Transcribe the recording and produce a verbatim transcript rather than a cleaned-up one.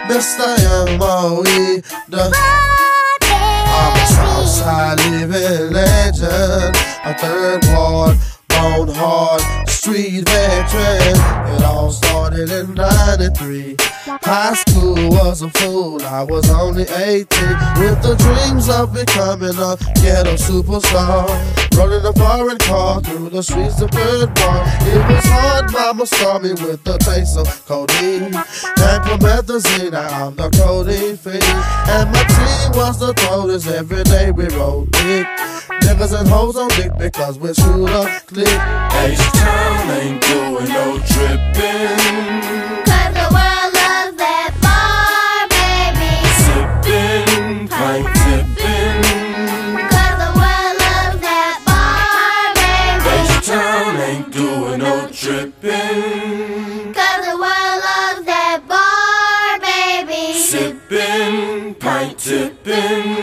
Mister M O E, the I'm a Southside living legend, a third ward, bone hard, street veteran. It all started in ninety-three. High school was a fool, I was only eighteen, with the dreams of becoming a ghetto superstar. Rolling a foreign car through the streets of Birdbar. It was hard, mama saw me with the taste of codeine and promethazine. Now I'm the codeine fiend, and my team was the throwers. Every day we rolled big. Niggas and hoes on dick because we're shooter click. H-Town ain't doing no tripping. Doing no trippin', 'cause the world loves that bar, baby. Sippin', pint tippin'.